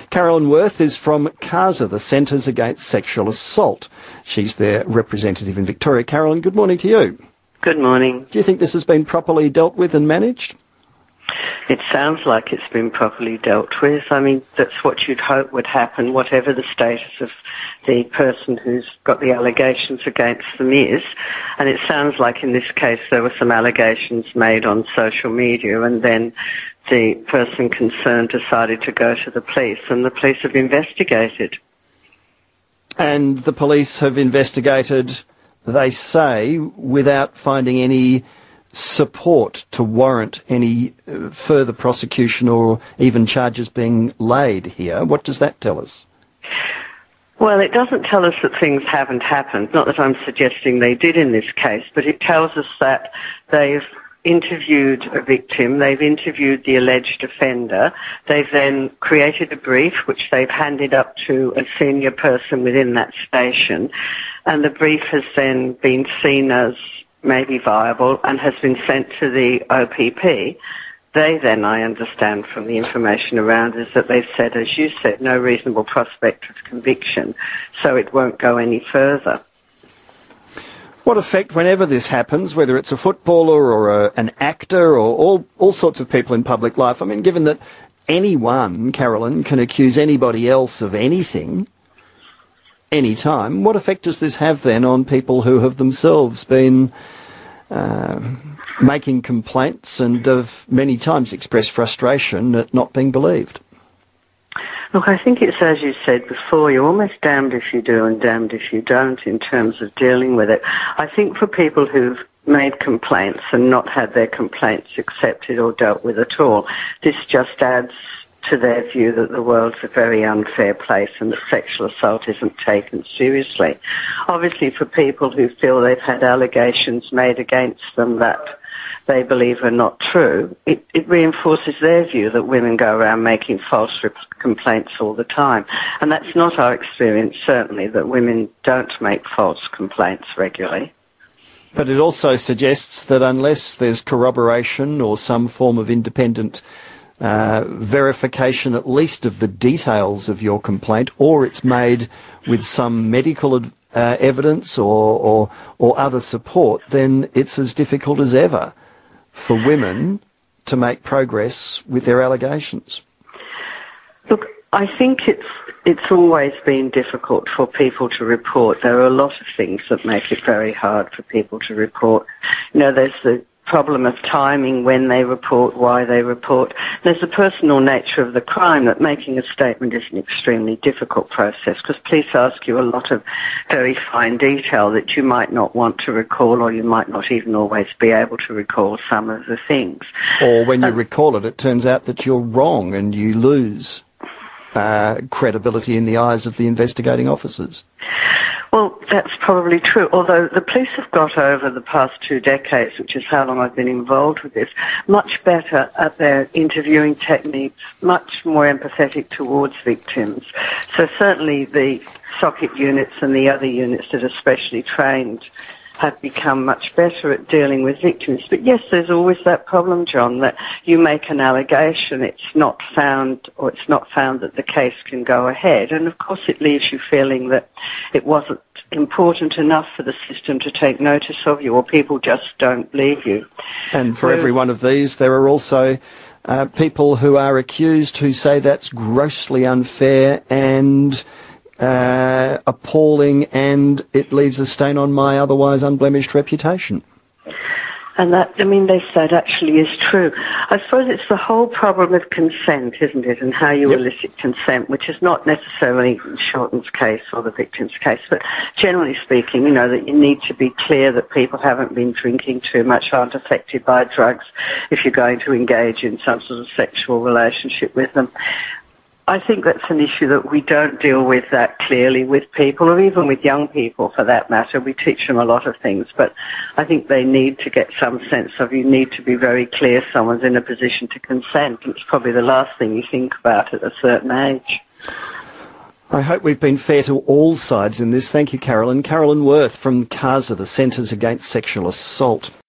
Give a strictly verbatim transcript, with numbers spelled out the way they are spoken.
Carolyn Worth is from CASA, the Centres Against Sexual Assault. She's their representative in Victoria. Carolyn, good morning to you. Good morning. Do you think this has been properly dealt with and managed? It sounds like it's been properly dealt with. I mean, that's what you'd hope would happen, whatever the status of the person who's got the allegations against them is. And it sounds like in this case there were some allegations made on social media, and then the person concerned decided to go to the police, and the police have investigated. And the police have investigated, they say, without finding any support to warrant any uh, further prosecution or even charges being laid here. What does that tell us? Well, it doesn't tell us that things haven't happened. Not that I'm suggesting they did in this case, but it tells us that they've interviewed a victim, they've interviewed the alleged offender, they've then created a brief which they've handed up to a senior person within that station, and the brief has then been seen as maybe viable and has been sent to the O P P. They then, I understand from the information around, is that they've said, as you said, no reasonable prospect of conviction, so it won't go any further. What effect, whenever this happens, whether it's a footballer or a, an actor or all, all sorts of people in public life, I mean, given that anyone, Carolyn, can accuse anybody else of anything, any time, what effect does this have then on people who have themselves been uh, making complaints and have many times expressed frustration at not being believed? Look, I think it's as you said before, you're almost damned if you do and damned if you don't in terms of dealing with it. I think for people who've made complaints and not had their complaints accepted or dealt with at all, this just adds to their view that the world's a very unfair place and that sexual assault isn't taken seriously. Obviously, for people who feel they've had allegations made against them that they believe are not true, it, it reinforces their view that women go around making false rep- complaints all the time. And that's not our experience, certainly, that women don't make false complaints regularly. But it also suggests that unless there's corroboration or some form of independent Uh, verification at least of the details of your complaint, or it's made with some medical uh, evidence or, or or other support, then it's as difficult as ever for women to make progress with their allegations. Look, I think it's it's always been difficult for people to report. There are a lot of things that make it very hard for people to report. You know, there's the problem of timing, when they report, why they report. There's the personal nature of the crime, that making a statement is an extremely difficult process because police ask you a lot of very fine detail that you might not want to recall, or you might not even always be able to recall some of the things. Or when you um, recall it, it turns out that you're wrong and you lose uh, credibility in the eyes of the investigating officers. Well, that's probably true, although the police have got over the past two decades, which is how long I've been involved with this, much better at their interviewing techniques, much more empathetic towards victims. So certainly the socket units and the other units that are specially trained have become much better at dealing with victims. But yes, there's always that problem, John, that you make an allegation, it's not found, or it's not found that the case can go ahead. And of course it leaves you feeling that it wasn't important enough for the system to take notice of you, or people just don't believe you. And for so, every one of these, there are also uh, people who are accused who say that's grossly unfair and Uh, appalling, and it leaves a stain on my otherwise unblemished reputation. And that, I mean, they say it actually is true. I suppose it's the whole problem of consent, isn't it, and how you yep. elicit consent, which is not necessarily Shorten's case or the victim's case, but generally speaking, you know, that you need to be clear that people haven't been drinking too much, aren't affected by drugs if you're going to engage in some sort of sexual relationship with them. I think that's an issue that we don't deal with that clearly with people, or even with young people for that matter. We teach them a lot of things, but I think they need to get some sense of, you need to be very clear someone's in a position to consent. It's probably the last thing you think about at a certain age. I hope we've been fair to all sides in this. Thank you, Carolyn. Carolyn Worth from CASA, the Centres Against Sexual Assault.